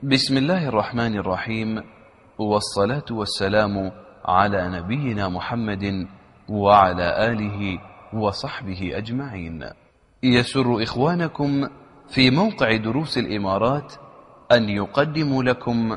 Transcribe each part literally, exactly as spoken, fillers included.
بسم الله الرحمن الرحيم، والصلاة والسلام على نبينا محمد وعلى آله وصحبه أجمعين. يسر إخوانكم في موقع دروس الإمارات أن يقدموا لكم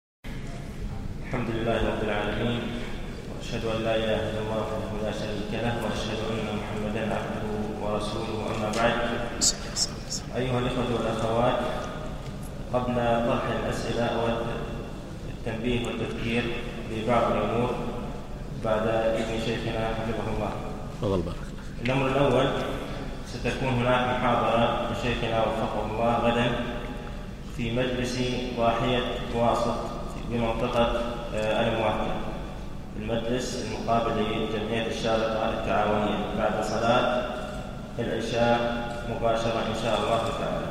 الحمد لله رب العالمين، وأشهد أن لا إله إلا الله وحده لا شريك له، وأشهد أن محمدا عبده ورسوله. أما بعد، أيها الإخوة والأخوات، قبل طرح الأسئلة أود التنبيه والتذكير ببعض الأمور بعد إذن شيخنا حفظه الله. تفضل بارك الله. الأمر الأول، ستكون هناك محاضرة لشيخنا وفقه الله غدا في مجلس ضاحية واسط بمنطقة الموافقة، المجلس المقابل لجمعية الشارقة التعاونية بعد صلاة العشاء مباشرة إن شاء الله تعالى.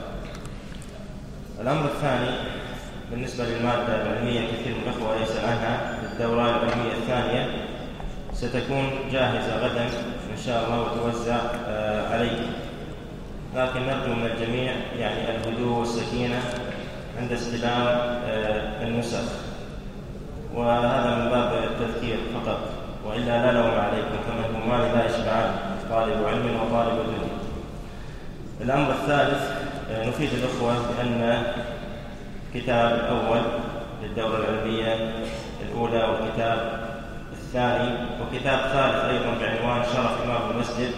الأمر الثاني، بالنسبة للمادة العلمية، كثير من الأخوة يسأل عنها. الدورة العلمية الثانية ستكون جاهزة غدا إن شاء الله وتوزع عليكم، لكن نرجو من الجميع يعني الهدوء والسكينة عند استلام النسخ، وهذا من باب التذكير فقط، وإلا لا لوم عليكم، فمن هو مال لا يشبعان، طالب علم وطالب دنيا. الأمر الثالث، نفيد الأخوة بأن الكتاب الأول للدورة العلمية الأولى والكتاب الثاني وكتاب ثالث أيضا بعنوان شرف إمام المسجد،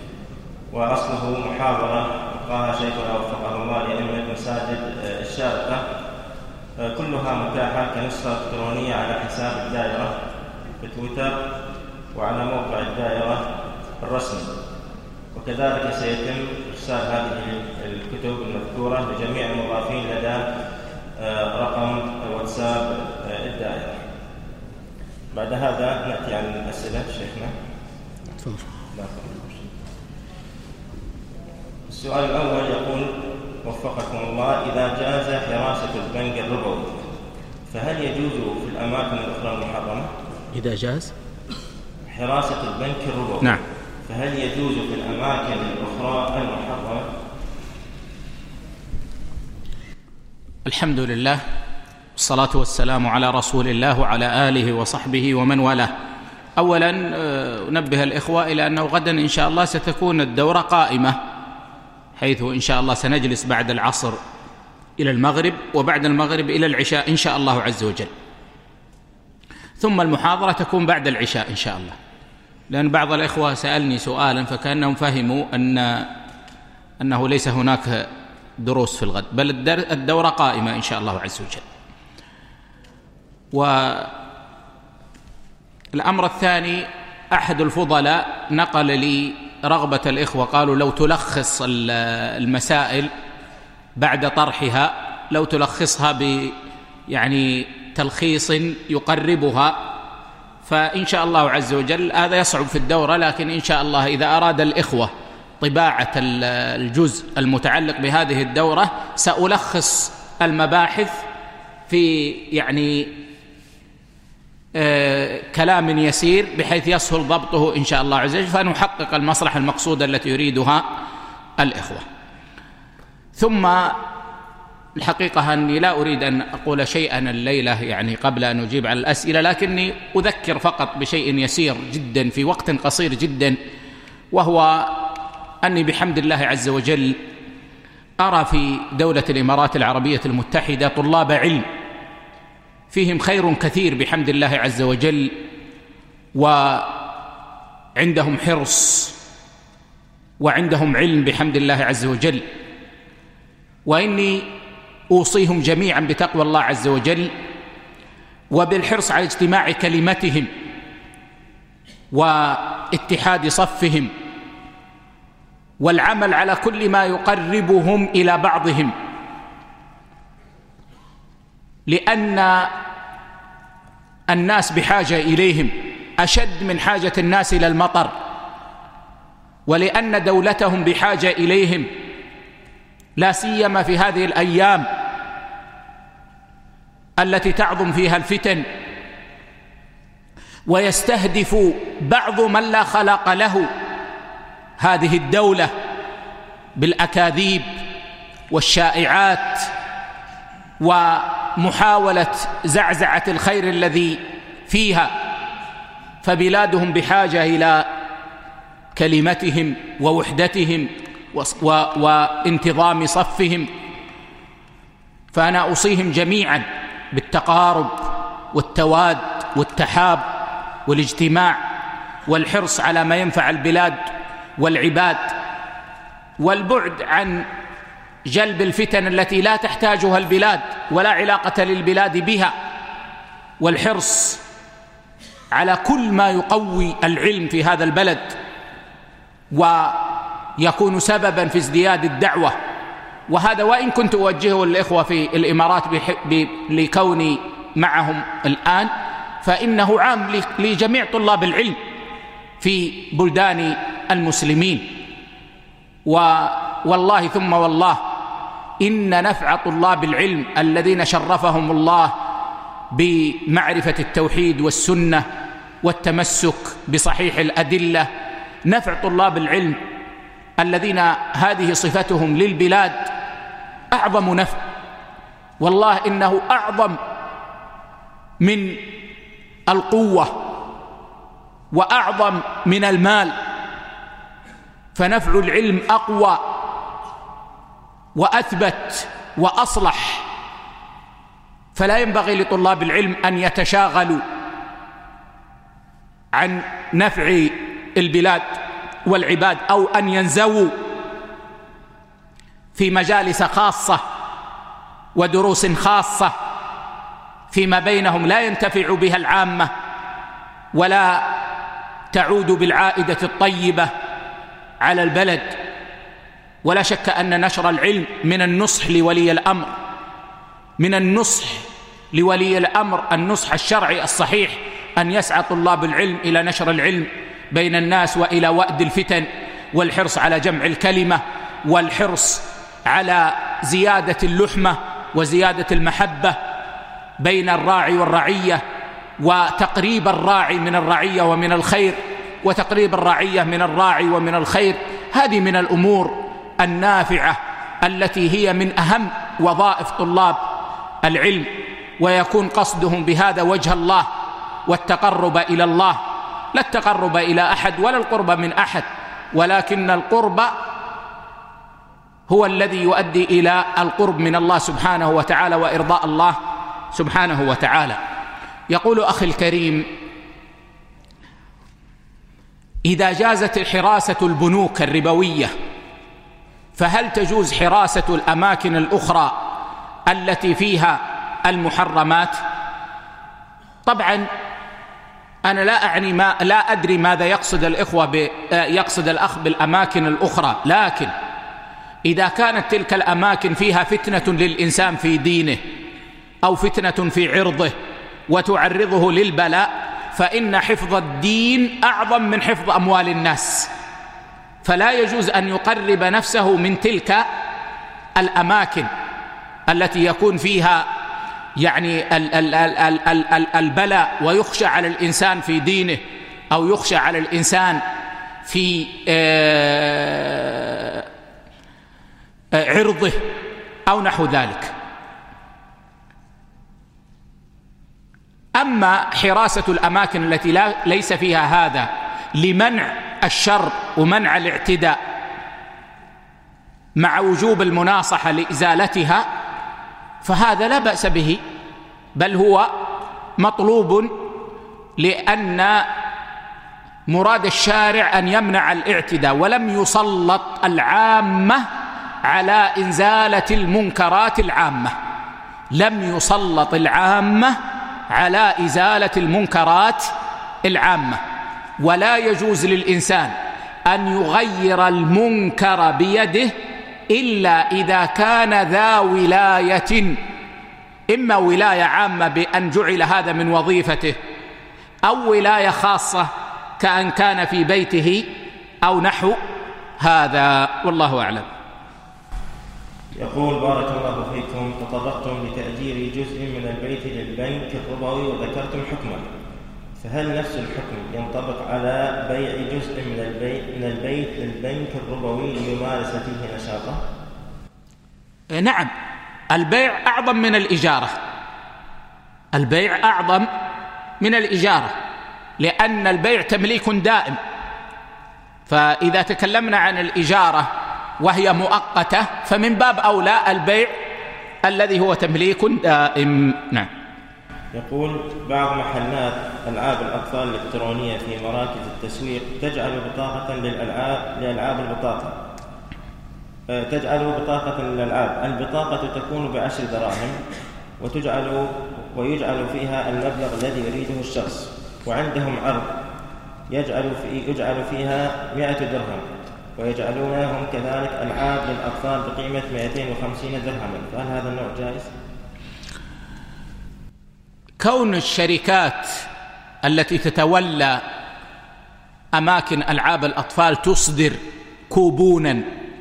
وأصله محاضرة ألقاها شيخنا وفقه الله لأئمة مساجد الشارقة، كلها متاحة كنسخة إلكترونية على حساب الدائرة في تويتر وعلى موقع الدائرة الرسمي، وكذلك سيتم إرسال هذه الكتب المذكورة لجميع المضافين لدى رقم واتساب الدائرة. بعد هذا نأتي عن الأسئلة. شيخنا تفضل. السؤال الأول يقول: وفقكم الله، إذا جاز حراسة البنك الربوي فهل يجوز في الأماكن الأخرى المحرمة؟ إذا جاز حراسة البنك الربوي، نعم، فهل يجوز في الأماكن الأخرى المحرمة؟ الحمد لله، والصلاة والسلام على رسول الله وعلى آله وصحبه ومن والاه. أولا ننبه الإخوة إلى أنه غدا إن شاء الله ستكون الدورة قائمة، حيث إن شاء الله سنجلس بعد العصر إلى المغرب، وبعد المغرب إلى العشاء إن شاء الله عز وجل، ثم المحاضرة تكون بعد العشاء إن شاء الله. لأن بعض الإخوة سألني سؤالا فكأنهم فهموا أن أنه ليس هناك دروس في الغد، بل الدورة قائمة إن شاء الله عز وجل. والأمر الثاني، أحد الفضلاء نقل لي رغبة الإخوة، قالوا لو تلخص المسائل بعد طرحها، لو تلخصها ب يعني تلخيص يقربها، فإن شاء الله عز وجل هذا يصعب في الدورة، لكن إن شاء الله إذا أراد الإخوة طباعة الجزء المتعلق بهذه الدورة سألخص المباحث في يعني آه كلام يسير بحيث يسهل ضبطه إن شاء الله عز وجل، فنحقق المصلحة المقصودة التي يريدها الإخوة. ثم الحقيقة أني لا أريد أن أقول شيئا الليلة يعني قبل أن أجيب على الأسئلة، لكني أذكر فقط بشيء يسير جدا في وقت قصير جدا، وهو أني بحمد الله عز وجل أرى في دولة الإمارات العربية المتحدة طلاب علم فيهم خير كثير بحمد الله عز وجل، وعندهم حرص وعندهم علم بحمد الله عز وجل، وإني أوصيهم جميعا بتقوى الله عز وجل وبالحرص على اجتماع كلمتهم واتحاد صفهم والعمل على كل ما يقربهم إلى بعضهم، لأن الناس بحاجة إليهم أشد من حاجة الناس إلى المطر، ولأن دولتهم بحاجة إليهم، لا سيما في هذه الأيام التي تعظم فيها الفتن ويستهدف بعض من لا خلق له هذه الدولة بالأكاذيب والشائعات ومحاولة زعزعة الخير الذي فيها، فبلادهم بحاجة إلى كلمتهم ووحدتهم وانتظام صفهم. فأنا أوصيهم جميعا بالتقارب والتواد والتحاب والاجتماع والحرص على ما ينفع البلاد والعباد، والبعد عن جلب الفتن التي لا تحتاجها البلاد ولا علاقة للبلاد بها، والحرص على كل ما يقوي العلم في هذا البلد ويكون سببا في ازدياد الدعوة. وهذا وإن كنت أوجهه للإخوة في الإمارات لكوني معهم الآن، فإنه عام لجميع طلاب العلم في بلدان المسلمين. والله ثم والله إن نفع طلاب العلم الذين شرفهم الله بمعرفة التوحيد والسنة والتمسك بصحيح الأدلة، نفع طلاب العلم الذين هذه صفتهم للبلاد أعظم نفع، والله إنه أعظم من القوة وأعظم من المال، فنفع العلم أقوى وأثبت وأصلح. فلا ينبغي لطلاب العلم أن يتشاغلوا عن نفع البلاد والعباد أو أن ينزووا في مجالس خاصة ودروس خاصة فيما بينهم لا ينتفع بها العامة ولا تعود بالعائدة الطيبة على البلد. ولا شك أن نشر العلم من النصح لولي الأمر، من النصح لولي الأمر النصح الشرعي الصحيح، أن يسعى طلاب العلم إلى نشر العلم بين الناس وإلى وأد الفتن، والحرص على جمع الكلمة، والحرص على زيادة اللحمة وزيادة المحبة بين الراعي والرعية، وتقريب الراعي من الرعية ومن الخير، وتقريب الرعية من الراعي ومن الخير. هذه من الأمور النافعة التي هي من أهم وظائف طلاب العلم، ويكون قصدهم بهذا وجه الله والتقرب إلى الله، لا التقرب إلى أحد ولا القرب من أحد، ولكن القرب هو الذي يؤدي إلى القرب من الله سبحانه وتعالى وإرضاء الله سبحانه وتعالى. يقول أخي الكريم: إذا جازت حراسة البنوك الربوية فهل تجوز حراسة الأماكن الأخرى التي فيها المحرمات؟ طبعا أنا لا أعني ما لا أدري ماذا يقصد الإخوة ب... يقصد الأخ بالأماكن الأخرى، لكن إذا كانت تلك الأماكن فيها فتنة للإنسان في دينه أو فتنة في عرضه وتعرضه للبلاء، فإن حفظ الدين أعظم من حفظ أموال الناس، فلا يجوز أن يقرب نفسه من تلك الأماكن التي يكون فيها يعني ال ال ال ال ال ال البلاء ويخشى على الإنسان في دينه أو يخشى على الإنسان في عرضه أو نحو ذلك. أما حراسة الأماكن التي لا ليس فيها هذا لمنع الشر ومنع الاعتداء مع وجوب المناصحة لإزالتها، فهذا لا بأس به، بل هو مطلوب، لأن مراد الشارع أن يمنع الاعتداء، ولم يسلط العامة على إزالة المنكرات العامة، لم يسلط العامة على إزالة المنكرات العامة. ولا يجوز للإنسان أن يغير المنكر بيده إلا إذا كان ذا ولاية، إما ولاية عامة بأن جعل هذا من وظيفته، أو ولاية خاصة كأن كان في بيته أو نحو هذا، والله أعلم. يقول: بارك الله فيكم، تطرقتم لتأجير جزء من البيت للبنك الربوي وذكرتم حكمه، فهل نفس الحكم ينطبق على بيع جزء من البيت من البيت للبنك الربوي ليمارس فيه نشاطه؟ نعم، البيع أعظم من الإجارة، البيع أعظم من الإجارة، لأن البيع تمليك دائم. فإذا تكلمنا عن الإجارة وهي مؤقتة فمن باب أولى البيع الذي هو تمليك دائم. نعم. يقول بعض محلات ألعاب الأطفال الإلكترونية في مراكز التسويق تجعل بطاقة للألعاب لألعاب البطاقة تجعل بطاقة للألعاب، البطاقة تكون بعشر دراهم وتجعل ويجعل فيها المبلغ الذي يريده الشخص، وعندهم عرض يجعل في يجعل فيها مئة درهم، ويجعلونهم كذلك ألعاب للأطفال بقيمة مئتين وخمسين درهما، فهل هذا النوع جائز؟ كون الشركات التي تتولى أماكن ألعاب الأطفال تصدر كوبونا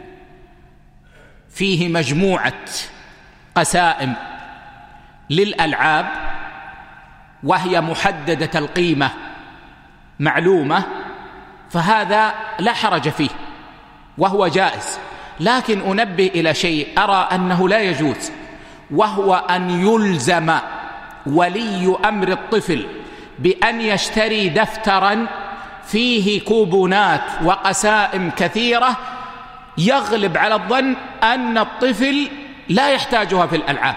فيه مجموعة قسائم للألعاب وهي محددة القيمة معلومة، فهذا لا حرج فيه وهو جائز. لكن أنبه إلى شيء أرى أنه لا يجوز، وهو أن يلزم ولي أمر الطفل بأن يشتري دفترا فيه كوبونات وقسائم كثيرة يغلب على الظن أن الطفل لا يحتاجها في الألعاب،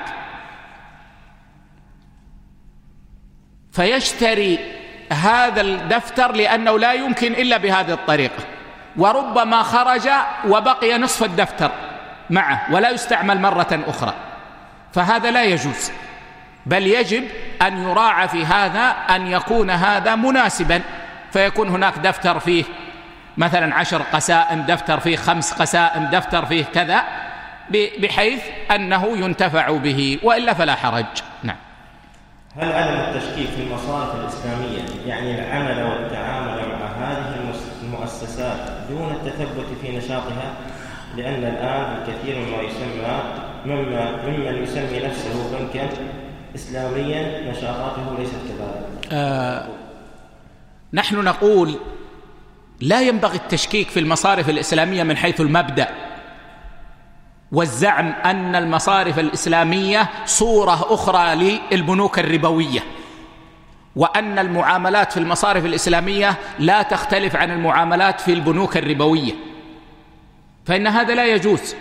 فيشتري هذا الدفتر لأنه لا يمكن إلا بهذه الطريقة، وربما خرج وبقي نصف الدفتر معه ولا يستعمل مرة أخرى، فهذا لا يجوز. بل يجب أن يراعى في هذا أن يكون هذا مناسبا، فيكون هناك دفتر فيه مثلا عشر قسائم، دفتر فيه خمس قسائم، دفتر فيه كذا، بحيث أنه ينتفع به، وإلا فلا حرج. نعم. هل عدم التشكيك في المصارف الإسلامية يعني العمل والتعامل مع هذه المؤسسات دون التثبت في نشاطها؟ لأن الآن الكثير مما يسمى ممن يسمي نفسه بنكا إسلاميا نشاطاته ليست كذلك. آه نحن نقول لا ينبغي التشكيك في المصارف الإسلامية من حيث المبدأ، والزعم أن المصارف الإسلامية صورة أخرى للبنوك الربوية، وأن المعاملات في المصارف الإسلامية لا تختلف عن المعاملات في البنوك الربوية، فإن هذا لا يجوز،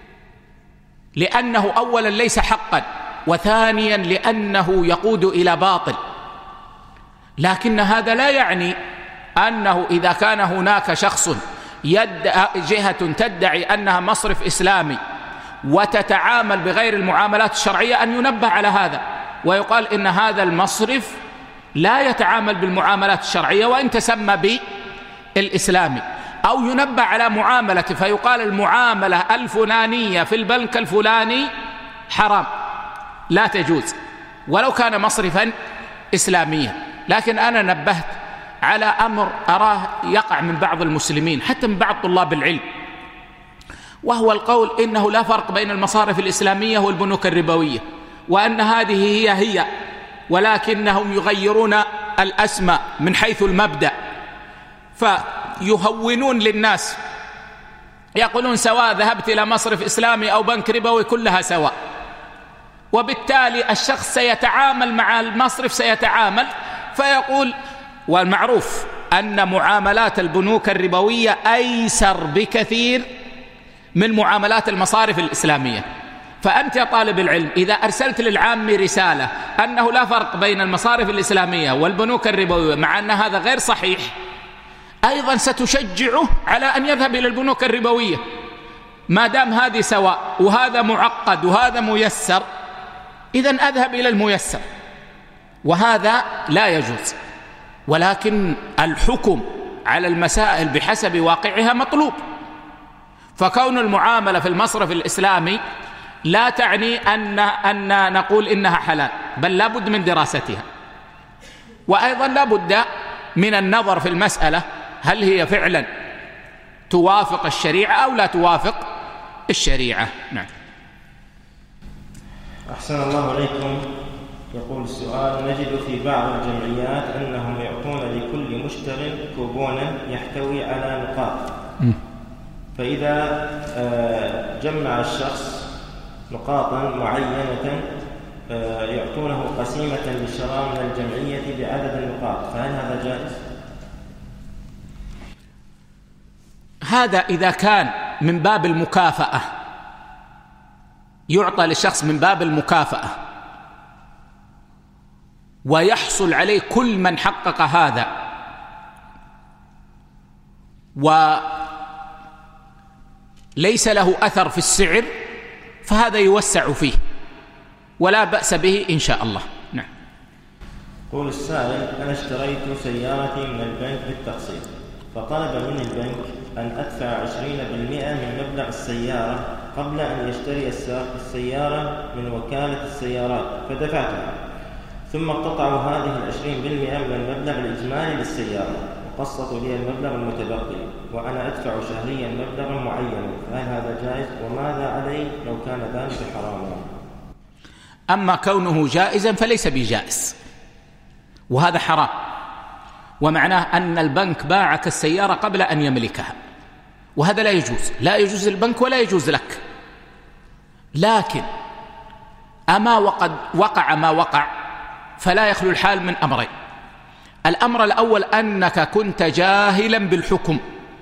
لأنه أولا ليس حقا، وثانيا لأنه يقود إلى باطل. لكن هذا لا يعني أنه إذا كان هناك شخص يدعي جهة تدعي أنها مصرف إسلامي وتتعامل بغير المعاملات الشرعية أن ينبه على هذا، ويقال إن هذا المصرف لا يتعامل بالمعاملات الشرعية وإن تسمى بالإسلامي، أو ينبه على معاملة فيقال المعاملة الفلانية في البنك الفلاني حرام لا تجوز ولو كان مصرفا إسلاميا. لكن أنا نبهت على أمر أراه يقع من بعض المسلمين حتى من بعض طلاب العلم، وهو القول إنه لا فرق بين المصارف الإسلامية والبنوك الربوية، وأن هذه هي هي، ولكنهم يغيرون الأسماء من حيث المبدأ، فيهونون للناس، يقولون سواء ذهبت إلى مصرف إسلامي أو بنك ربوي كلها سواء، وبالتالي الشخص سيتعامل مع المصرف سيتعامل فيقول، والمعروف أن معاملات البنوك الربوية أيسر بكثير من معاملات المصارف الإسلامية. فأنت يا طالب العلم إذا أرسلت للعام رسالة أنه لا فرق بين المصارف الإسلامية والبنوك الربوية مع أن هذا غير صحيح، أيضا ستشجعه على أن يذهب إلى البنوك الربوية، ما دام هذه سواء وهذا معقد وهذا ميسر، إذن أذهب إلى الميسر، وهذا لا يجوز. ولكن الحكم على المسائل بحسب واقعها مطلوب، فكون المعاملة في المصرف الإسلامي لا تعني أن, أن نقول إنها حلال، بل لا بد من دراستها، وأيضا لا بد من النظر في المسألة هل هي فعلا توافق الشريعة أو لا توافق الشريعة. نعم. أحسن الله عليكم. يقول السؤال: نجد في بعض الجمعيات أنهم يعطون لكل مشتر كوبونا يحتوي على نقاط، فإذا جمع الشخص نقاطا معينة يعطونه قسيمة للشراء من الجمعية بعدد النقاط، فهل هذا جائز؟ هذا إذا كان من باب المكافأة، يعطى للشخص من باب المكافأة ويحصل عليه كل من حقق هذا وليس له أثر في السعر، فهذا يوسع فيه ولا بأس به إن شاء الله. نعم. قول السائل: أنا اشتريت سيارتي من البنك بالتقسيط، فطلب مني البنك أن أدفع عشرين بالمئة من مبلغ السيارة قبل أن يشتري السيارة من وكالة السيارات، فدفعتها، ثم اقتطعوا هذه العشرين بالمئة من المبلغ الإجمالي للسيارة وقسطوا لي المبلغ المتبقي، وأنا أدفع شهريا مبلغا معينا، فهل هذا جائز؟ وماذا علي لو كان ذلك حراما؟ أما كونه جائزا فليس بجائز، وهذا حرام، ومعناه أن البنك باعك السيارة قبل أن يملكها، وهذا لا يجوز، لا يجوز للبنك ولا يجوز لك. لكن أما وقد وقع ما وقع فلا يخلو الحال من أمرين: الأمر الأول أنك كنت جاهلا بالحكم،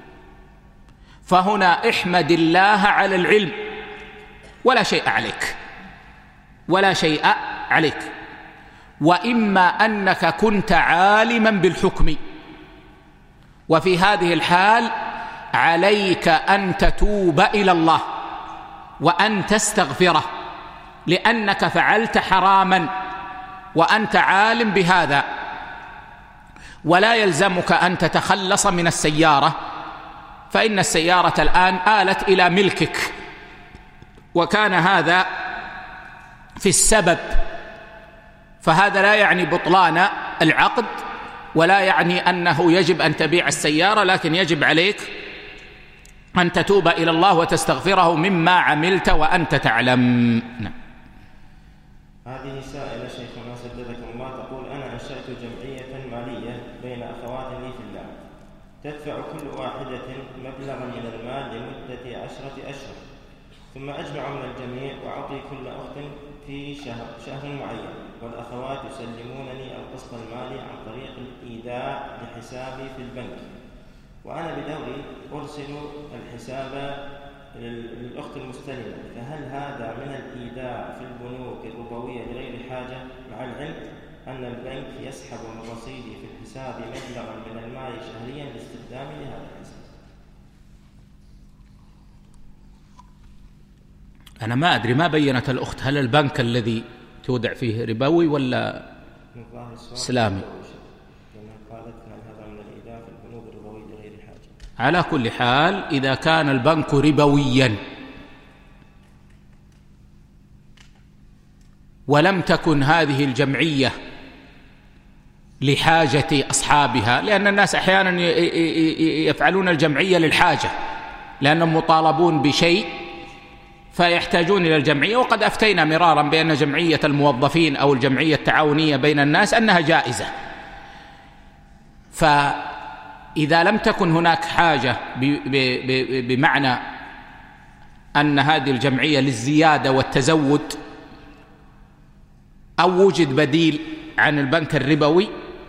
فهنا احمد الله على العلم ولا شيء عليك ولا شيء عليك، وإما أنك كنت عالما بالحكم، وفي هذه الحال عليك أن تتوب إلى الله وأن تستغفره، لأنك فعلت حراما وأنت عالم بهذا، ولا يلزمك أن تتخلص من السيارة، فإن السيارة الآن آلت إلى ملكك، وكان هذا في السبب، فهذا لا يعني بطلان العقد ولا يعني أنه يجب أن تبيع السيارة، لكن يجب عليك أن تتوب إلى الله وتستغفره مما عملت وأنت تعلم. نعم. هذه سائلة شيخنا سددكم الله تقول: أنا أنشأت جمعية مالية بين أخوات لي في الله، تدفع كل واحدة مبلغا من المال لمدة عشرة أشهر، ثم أجمع من الجميع وأعطي كل أخت في شهر شهر معين، والأخوات يسلمونني القسط المالي عن طريق الإيداع لحسابي في البنك، وأنا بدوري أرسل الحساب للأخت المستلمة، فهل هذا من الإيداع في البنوك الربوية لغير حاجة، مع العلم أن البنك يسحب من رصيدي في الحساب مبلغا من المال شهريا لاستخدامي لهذا الحساب؟ أنا ما أدري، ما بينت الأخت هل البنك الذي تودع فيه ربوي ولا إسلامي؟ على كل حال إذا كان البنك ربويا ولم تكن هذه الجمعية لحاجة أصحابها، لأن الناس أحيانا يفعلون الجمعية للحاجة لأنهم مطالبون بشيء فيحتاجون إلى الجمعية، وقد أفتينا مرارا بأن جمعية الموظفين أو الجمعية التعاونية بين الناس أنها جائزة. فإذا لم تكن هناك حاجة بمعنى أن هذه الجمعية للزيادة والتزود، أو وجد بديل عن البنك الربوي،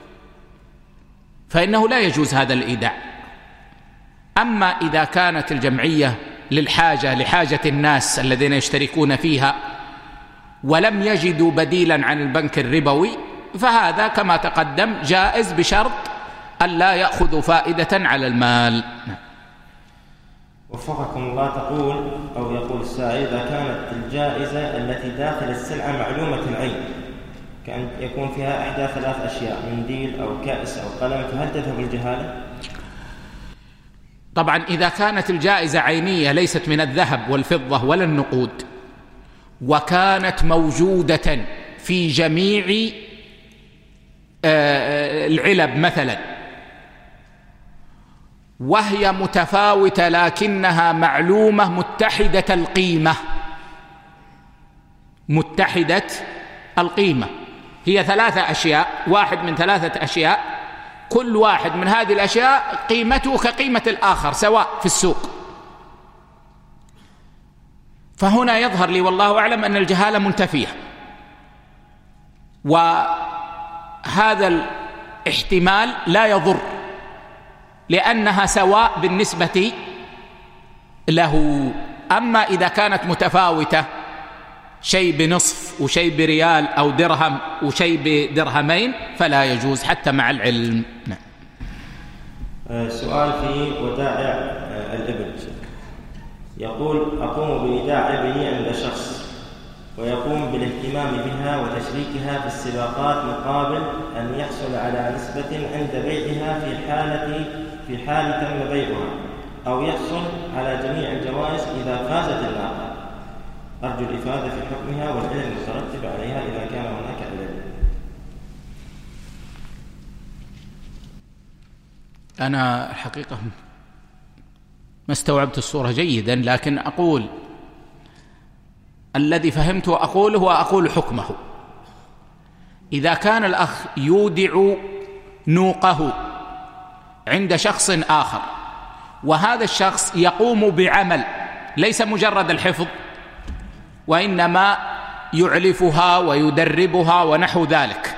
فإنه لا يجوز هذا الإيداع. أما إذا كانت الجمعية للحاجة لحاجة الناس الذين يشتركون فيها ولم يجدوا بديلا عن البنك الربوي، فهذا كما تقدم جائز بشرط أن لا يأخذ فائدة على المال. وفقكم الله تقول أو يقول السائل: إذا كانت الجائزة التي داخل السلعة معلومة العين، كأن يكون فيها إحدى ثلاث أشياء، منديل أو كأس أو قلم، فهل تذهب الجهالة؟ طبعا إذا كانت الجائزة عينية ليست من الذهب والفضة ولا النقود، وكانت موجودة في جميع العلب مثلا، وهي متفاوتة لكنها معلومة متحدة القيمة، متحدة القيمة هي ثلاثة أشياء، واحد من ثلاثة أشياء، كل واحد من هذه الأشياء قيمته كقيمة الآخر سواء في السوق، فهنا يظهر لي والله أعلم أن الجهالة منتفية، وهذا الاحتمال لا يضر لأنها سواء بالنسبة له. أما إذا كانت متفاوتة، شيء بنصف وشيء بريال أو درهم وشيء بدرهمين، فلا يجوز حتى مع العلم. نعم. سؤال في ودائع الإبل. يقول: أقوم بوداع إبلي عند شخص ويقوم بالاهتمام بها وتشريكها في السباقات مقابل أن يحصل على نسبة عند بيعها في حالة في حال تم بيعها، أو يحصل على جميع الجوائز إذا فازت الناقة. أرجو الإفادة في حكمها والعلم المترتب عليها إذا كان هناك علم. أنا الحقيقة ما استوعبت الصورة جيدا، لكن أقول الذي فهمته أقوله وأقول حكمه. إذا كان الأخ يودع نوقه عند شخص آخر، وهذا الشخص يقوم بعمل ليس مجرد الحفظ، وإنما يعلفها ويدربها ونحو ذلك،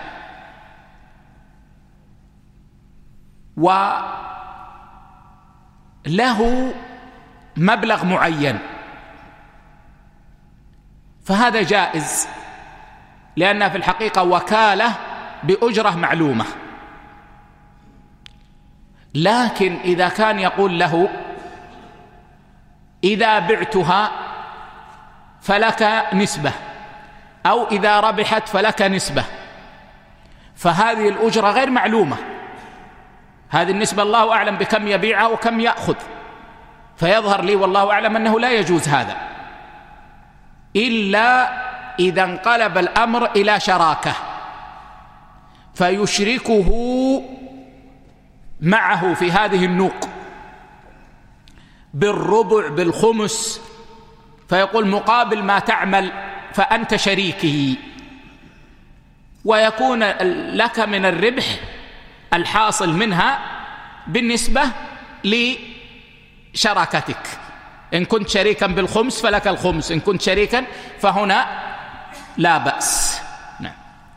وله مبلغ معين، فهذا جائز، لأنها في الحقيقة وكالة بأجرة معلومة. لكن إذا كان يقول له: إذا بعتها فلك نسبة، أو إذا ربحت فلك نسبة، فهذه الأجرة غير معلومة. هذه النسبة الله أعلم بكم يبيعها وكم يأخذ، فيظهر لي والله أعلم أنه لا يجوز هذا، إلا إذا انقلب الأمر إلى شراكة فيشركه معه في هذه النوق بالربع بالخمس، فيقول: مقابل ما تعمل فأنت شريكه، ويكون لك من الربح الحاصل منها بالنسبة لشراكتك. إن كنت شريكا بالخمس فلك الخمس، إن كنت شريكا فهنا لا بأس. نعم.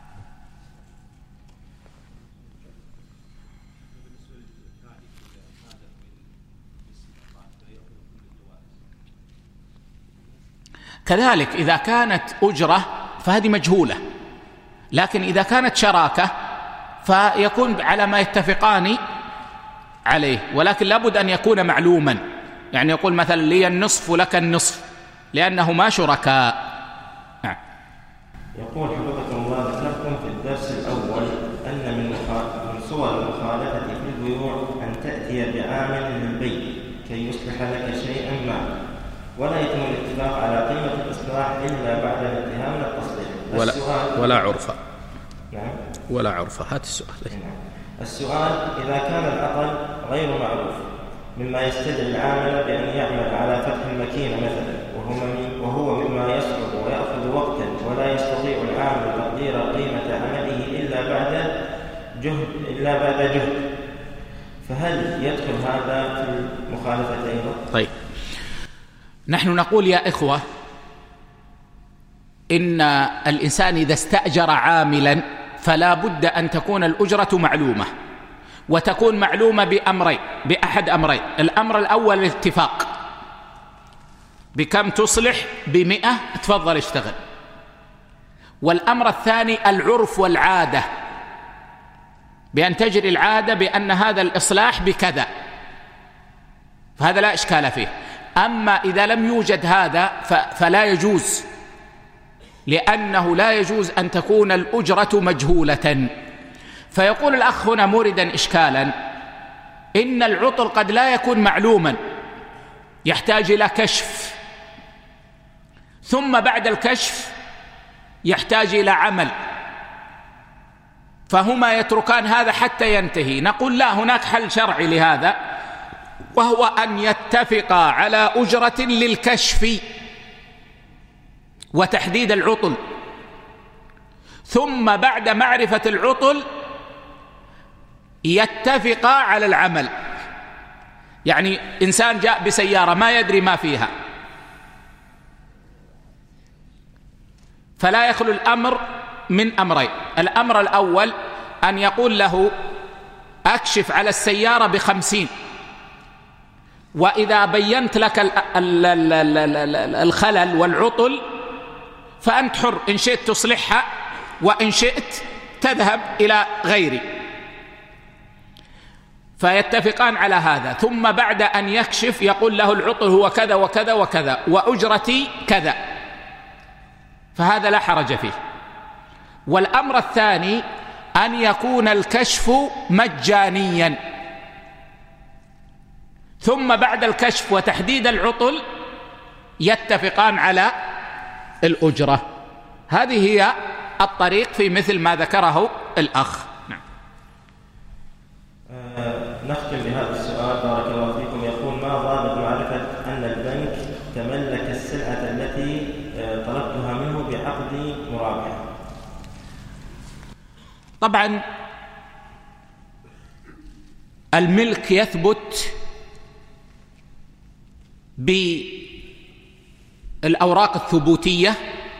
كذلك إذا كانت أجرة فهذه مجهولة، لكن إذا كانت شراكة فيكون على ما يتفقان عليه، ولكن لابد أن يكون معلوما. يعني يقول مثلا: لي النصف ولك النصف، لأنهما شركاء. نعم. يقول حفظكم الله: ذكرتم في الدرس الأول أن من من صور المخالفة في البيوع أن تأتي بعامل للبيع كي يصلح لك شيئا ما، ولا يتم الاتفاق على قيمة الإصلاح إلا بعد الانتهاء من التصليح. ولا, ولا عرفة. نعم. ولا عرفة. هات السؤال. نعم. السؤال: إذا كان العقد غير معروف مما يستدعي العامل بأن يعمل على فتح الماكينة مثلا، وهو مما يصعب ويأخذ وقتا ولا يستطيع العامل تقدير قيمة عمله إلا بعد جهد إلا بعد جهد، فهل يدخل هذا في المخالفة أيضا؟ طيب، نحن نقول يا إخوة إن الإنسان إذا استأجر عاملا فلا بد أن تكون الأجرة معلومة، وتكون معلومة بأمرين، بأحد أمرين. الأمر الأول الاتفاق، بكم تصلح؟ بمئة، تفضل اشتغل. والأمر الثاني العرف والعادة، بأن تجري العادة بأن هذا الإصلاح بكذا، فهذا لا إشكال فيه. أما إذا لم يوجد هذا فلا يجوز، لأنه لا يجوز أن تكون الأجرة مجهولة. فيقول الأخ هنا موردا إشكالا: إن العطل قد لا يكون معلوما، يحتاج إلى كشف، ثم بعد الكشف يحتاج إلى عمل، فهما يتركان هذا حتى ينتهي. نقول لا، هناك حل شرعي لهذا، وهو أن يتفقا على أجرة للكشف وتحديد العطل، ثم بعد معرفة العطل يتفقا على العمل. يعني إنسان جاء بسيارة ما يدري ما فيها، فلا يخلو الأمر من أمرين. الأمر الأول أن يقول له أكشف على السيارة بخمسين، وإذا بينت لك الخلل والعطل فأنت حر، إن شئت تصلحها وإن شئت تذهب إلى غيري. فيتفقان على هذا، ثم بعد أن يكشف يقول له العطل هو كذا وكذا وكذا وأجرتي كذا، فهذا لا حرج فيه. والأمر الثاني أن يكون الكشف مجانيا، ثم بعد الكشف وتحديد العطل يتفقان على الأجرة. هذه هي الطريق في مثل ما ذكره الأخ. نعم. أه نختم بهذا السؤال بارك الله فيكم. يقول: ما ضابط معرفة أن البنك تملك السلعة التي طلبتها منه بعقد مرابحة؟ طبعا الملك يثبت بالأوراق الثبوتية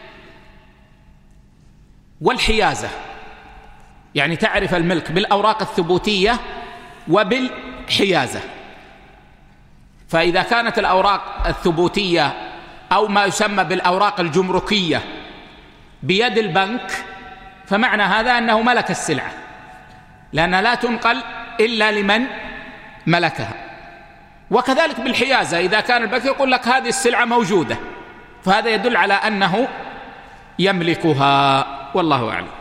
والحيازة، يعني تعرف الملك بالأوراق الثبوتية وبالحيازة. فإذا كانت الأوراق الثبوتية أو ما يسمى بالأوراق الجمركية بيد البنك فمعنى هذا أنه ملك السلعة، لأنها لا تنقل إلا لمن ملكها. وكذلك بالحيازة، إذا كان البنك يقول لك هذه السلعة موجودة فهذا يدل على أنه يملكها، والله أعلم.